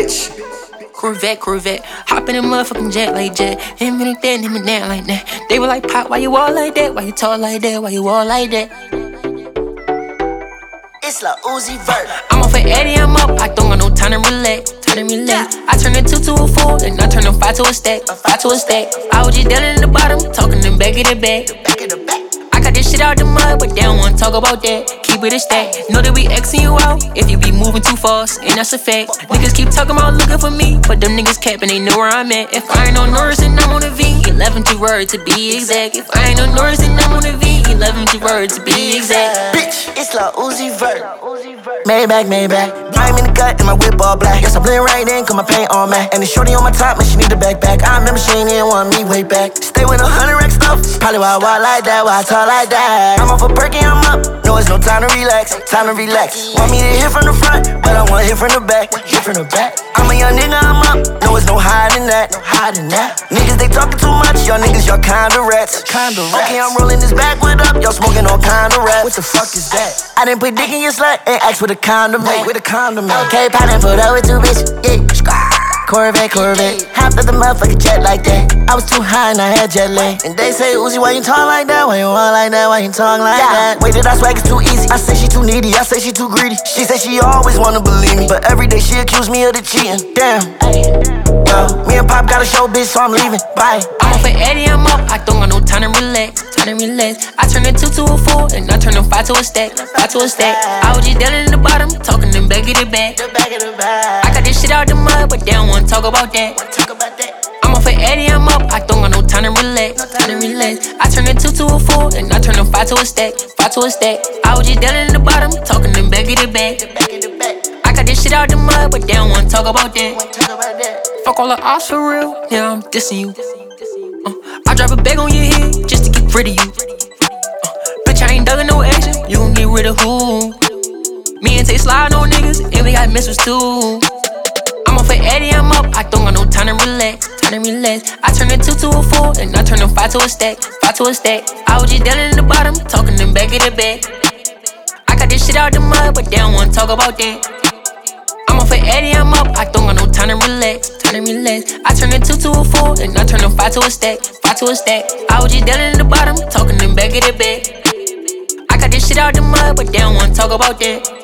bitch. Corvette. Hop in a motherfucking jet like jet. Hit me like that, hit me down like that. They were like, Pop, why you all like that? Why you talk like that? Why you all like that? It's like Uzi Vert. I'm off at Eddie, I'm up. I don't got no time to relax. I turn a 2 to a 4, and I turn a 5 to a stack. I was just down in the bottom, talking them back of the back. I got this shit out the mud, but they don't wanna talk about that. Keep it a stack. Know that we Xing you out if you be moving too fast, and that's a fact. Niggas keep talking about looking for me, but them niggas capping, they know where I'm at. If I ain't on Norris, then I'm on the V. 11 to word to be exact. If I ain't on Norris, then I'm on the V. 11 to word to be exact. Bitch, it's like Uzi Vert. Maybach. I'm in the cut and my whip all black. Yes, I blend right in, cause my paint all matte. And the shorty on my top, man, she need a backpack. I remember she ain't even want me way back. Stay with 100 rack stuff. Probably why I walk like that, why I talk like that. I'm off a perky, I'm up. No, it's no time to relax. Want me to hit from the front, but I want hit from the back. I'm a young nigga, I'm up. No, it's no hiding that. Niggas, they talking too much. Y'all niggas, y'all kinda rats. Okay, I'm rolling this backwood up. Y'all smoking all kind of rap. What the fuck is that? I didn't put dick in your slut and ask with a condom. Okay, pattern put up with two bitches. Yeah. Corvette. Hopped up the motherfucking jet like that. I was too high and I had jet lag. And they say, Uzi, why you talk like that? Why you walk like that? Why you talk like that? Wait, did I swag? It's too easy. I say she too needy. I say she too greedy. She say she always wanna believe me, but every day she accuse me of the cheating. Damn. Yo, me and Pop got a show, bitch, so I'm leaving. Bye. I'm off at Eddie, I'm up. I don't got no time to relax. I turn a 2 to a 4, and I turn a 5 to a stack. I was just down in the bottom, talking them back of the back. I got this shit out the mud, but they don't wanna talk about that. I'm off at Eddie, I'm up. I don't got no time to relax. I turn a 2 to a 4, and I turn a 5 to a stack. I was just down in the bottom, talking them back of the back. I got this shit out the mud, but they don't wanna talk about that. Fuck all the odds for real, yeah, I'm dissing you. I drop a bag on your head just to get rid of you. Bitch, I ain't dugging no action, you gon' get rid of who? Me and Tay slide on niggas, and we got missiles too. I'm off at Eddie, I'm up, I don't got no time to relax. I turn a 2 to a 4, and I turn a 5 to a stack. I was just down in the bottom, talking them back of the back. I got this shit out the mud, but they don't wanna talk about that. I'm off at Eddie, I'm up, I don't got no time to relax. I turn a 2 to a 4, and I turn a 5 to a stack. I was just down in the bottom, talking them back of the back. I got this shit out the mud, but they don't wanna talk about that.